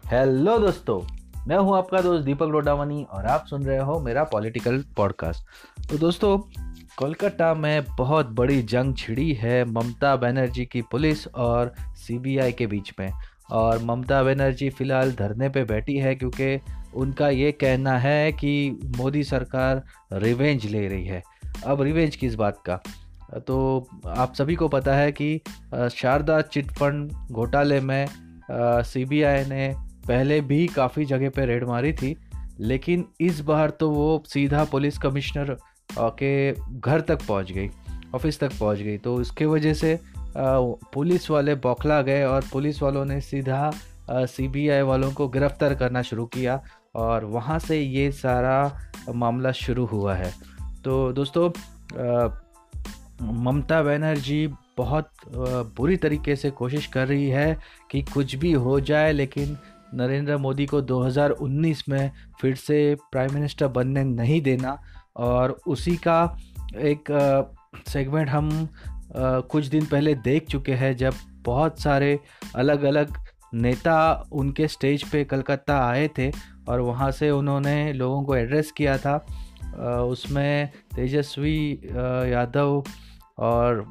Hello दोस्तों, मैं हूं आपका दोस्त दीपक लोडावनी और आप सुन रहे हो मेरा पॉलिटिकल पॉडकास्ट। तो दोस्तों, कोलकाता में बहुत बड़ी जंग छिड़ी है ममता बनर्जी की पुलिस और सीबीआई के बीच में। और ममता बनर्जी फिलहाल धरने पे बैठी है क्योंकि उनका ये कहना है कि मोदी सरकार रिवेंज ले रही है। अब रिवेंज किस बात का? तो आप सभी को पता है कि शारदा चिट फंड घोटाले में सीबीआई ने पहले भी काफ़ी जगह पे रेड मारी थी, लेकिन इस बार तो वो सीधा पुलिस कमिश्नर के घर तक पहुंच गई, ऑफिस तक पहुंच गई। तो इसके वजह से पुलिस वाले बौखला गए और पुलिस वालों ने सीधा सीबीआई वालों को गिरफ्तार करना शुरू किया और वहाँ से ये सारा मामला शुरू हुआ है। तो दोस्तों, ममता बनर्जी बहुत बुरी तरीके से कोशिश कर रही है कि कुछ भी हो जाए, लेकिन नरेंद्र मोदी को 2019 में फिर से प्राइम मिनिस्टर बनने नहीं देना। और उसी का एक सेगमेंट हम कुछ दिन पहले देख चुके हैं, जब बहुत सारे अलग अलग नेता उनके स्टेज पे कलकत्ता आए थे और वहाँ से उन्होंने लोगों को एड्रेस किया था। उसमें तेजस्वी यादव और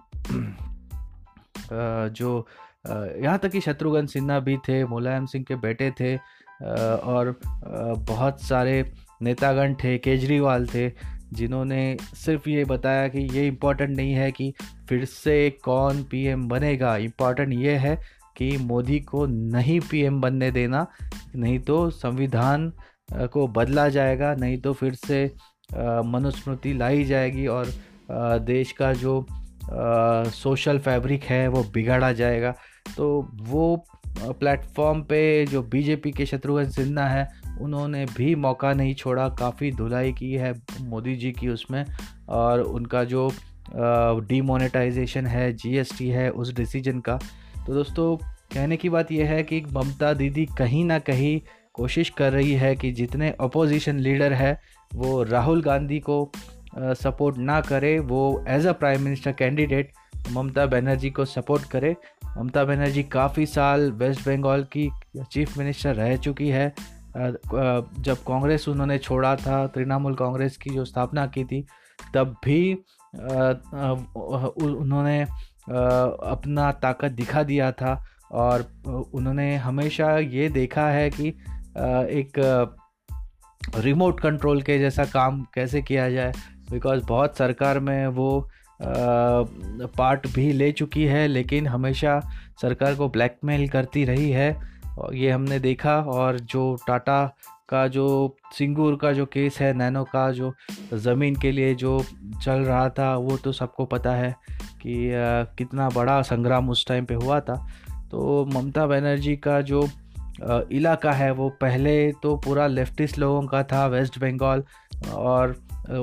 जो यहाँ तक कि शत्रुघ्न सिन्हा भी थे, मुलायम सिंह के बेटे थे, और बहुत सारे नेतागण थे, केजरीवाल थे, जिन्होंने सिर्फ ये बताया कि ये इम्पोर्टेंट नहीं है कि फिर से कौन पीएम बनेगा, इम्पोर्टेंट ये है कि मोदी को नहीं पीएम बनने देना, नहीं तो संविधान को बदला जाएगा, नहीं तो फिर से मनुस्मृति लाई जाएगी और देश का जो सोशल फैब्रिक है वो बिगाड़ा जाएगा। तो वो प्लेटफॉर्म पे जो बीजेपी के शत्रुघ्न सिन्हा है, उन्होंने भी मौका नहीं छोड़ा, काफ़ी धुलाई की है मोदी जी की उसमें। और उनका जो डीमोनेटाइजेशन है, जीएसटी है, उस डिसीजन का। तो दोस्तों, कहने की बात यह है कि ममता दीदी कहीं ना कहीं कोशिश कर रही है कि जितने अपोजिशन लीडर है वो राहुल गांधी को सपोर्ट ना करे, वो as a prime minister candidate Mamata Banerjee को सपोर्ट करे। ममता बनर्जी काफ़ी साल वेस्ट बंगाल की चीफ मिनिस्टर रह चुकी है। जब कांग्रेस उन्होंने छोड़ा था, तृणमूल कांग्रेस की जो स्थापना की थी, तब भी उन्होंने अपना ताकत दिखा दिया था। और उन्होंने हमेशा ये देखा है कि एक रिमोट कंट्रोल के जैसा काम कैसे किया जाए, बिकॉज़ बहुत सरकार में वो पार्ट भी ले चुकी है, लेकिन हमेशा सरकार को ब्लैकमेल करती रही है। और ये हमने देखा। और जो टाटा का जो सिंगूर का जो केस है, नैनो का जो ज़मीन के लिए जो चल रहा था, वो तो सबको पता है कि कितना बड़ा संग्राम उस टाइम पे हुआ था। तो ममता बनर्जी का जो इलाका है वो पहले तो पूरा लेफ्टिस्ट लोगों का था, वेस्ट बंगाल, और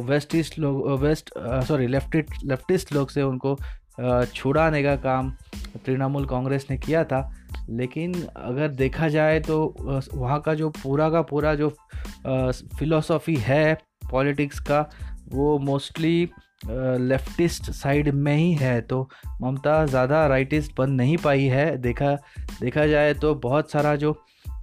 लेफ्टिस्ट लोग से उनको छुड़ाने का काम तृणमूल कांग्रेस ने किया था। लेकिन अगर देखा जाए तो वहाँ का जो पूरा का पूरा जो फिलॉसफी है पॉलिटिक्स का, वो मोस्टली लेफ्टिस्ट साइड में ही है। तो ममता ज़्यादा राइटिस्ट बन नहीं पाई है। देखा जाए तो बहुत सारा जो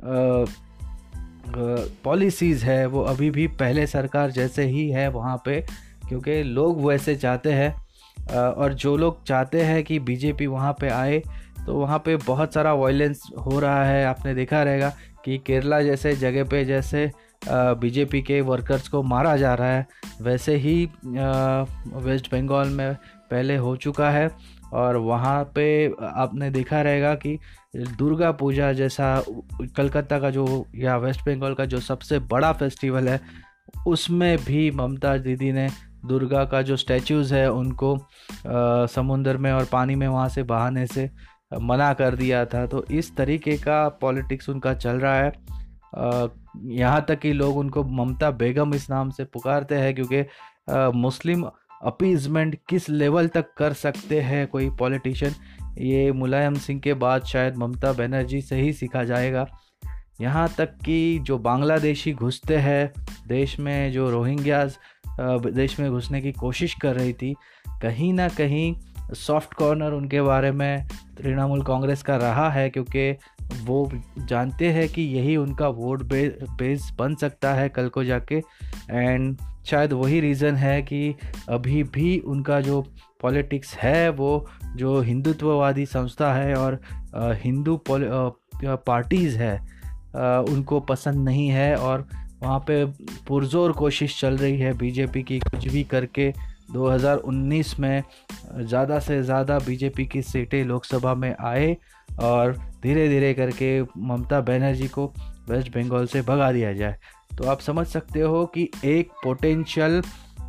पॉलिसीज़ है वो अभी भी पहले सरकार जैसे ही है वहाँ पे, क्योंकि लोग वैसे चाहते हैं। और जो लोग चाहते हैं कि बीजेपी वहाँ पे आए, तो वहाँ पे बहुत सारा वायलेंस हो रहा है। आपने देखा रहेगा कि केरला जैसे जगह पे जैसे बीजेपी के वर्कर्स को मारा जा रहा है, वैसे ही वेस्ट बंगाल में पहले हो चुका है। और वहाँ पे आपने देखा रहेगा कि दुर्गा पूजा जैसा कलकत्ता का जो या वेस्ट बंगाल का जो सबसे बड़ा फेस्टिवल है, उसमें भी ममता दीदी ने दुर्गा का जो स्टैचूज़ है उनको समुंदर में और पानी में वहाँ से बहाने से मना कर दिया था। तो इस तरीके का पॉलिटिक्स उनका चल रहा है। यहाँ तक कि लोग उनको ममता बेगम इस नाम से पुकारते हैं, क्योंकि मुस्लिम अपीजमेंट किस लेवल तक कर सकते हैं कोई पॉलिटिशियन, ये मुलायम सिंह के बाद शायद ममता बनर्जी से ही सीखा जाएगा। यहाँ तक कि जो बांग्लादेशी घुसते हैं देश में, जो रोहिंग्यास देश में घुसने की कोशिश कर रही थी, कहीं ना कहीं सॉफ्ट कॉर्नर उनके बारे में तृणमूल कांग्रेस का रहा है, क्योंकि वो जानते हैं कि यही उनका वोट बेस बन सकता है कल को जाके। एंड शायद वही रीज़न है कि अभी भी उनका जो पॉलिटिक्स है वो जो हिंदुत्ववादी संस्था है और हिंदू पार्टीज़ है उनको पसंद नहीं है। और वहाँ पे पुरजोर कोशिश चल रही है बीजेपी की कुछ भी करके 2019 में ज़्यादा से ज़्यादा बीजेपी की सीटें लोकसभा में आए और धीरे धीरे करके ममता बनर्जी को वेस्ट बंगाल से भगा दिया जाए। तो आप समझ सकते हो कि एक पोटेंशियल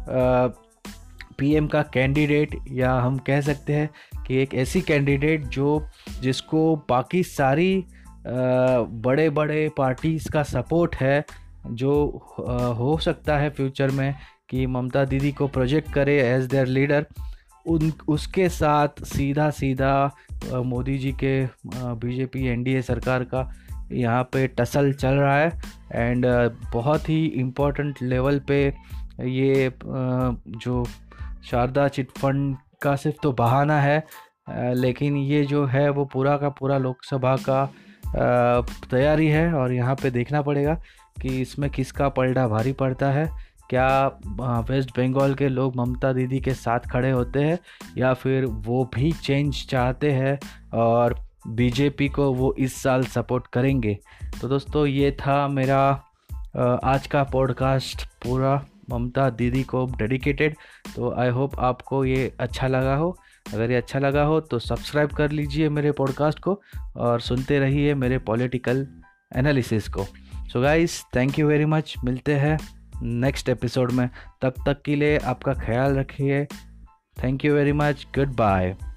पीएम का कैंडिडेट, या हम कह सकते हैं कि एक ऐसी कैंडिडेट जिसको बाकी सारी बड़े बड़े पार्टीज़ का सपोर्ट है, जो हो सकता है फ्यूचर में कि ममता दीदी को प्रोजेक्ट करे एज देयर लीडर, उसके साथ सीधा सीधा मोदी जी के बीजेपी एनडीए सरकार का यहाँ पे टसल चल रहा है। एंड बहुत ही इम्पोर्टेंट लेवल पे ये जो शारदा चिट फंड का सिर्फ तो बहाना है, लेकिन ये जो है वो पूरा का पूरा लोकसभा का तैयारी है। और यहाँ पे देखना पड़ेगा कि इसमें किसका पलड़ा भारी पड़ता है। क्या वेस्ट बंगाल के लोग ममता दीदी के साथ खड़े होते हैं या फिर वो भी चेंज चाहते हैं और बीजेपी को वो इस साल सपोर्ट करेंगे। तो दोस्तों ये था मेरा आज का पॉडकास्ट पूरा ममता दीदी को डेडिकेटेड। तो आई होप आपको ये अच्छा लगा हो। अगर ये अच्छा लगा हो तो सब्सक्राइब कर लीजिए मेरे पॉडकास्ट को और सुनते रहिए मेरे पॉलिटिकल एनालिसिस को। So guys, thank you very much. मिलते हैं नेक्स्ट एपिसोड में। तब तक के लिए आपका ख्याल रखिए। Thank you very much. Good bye.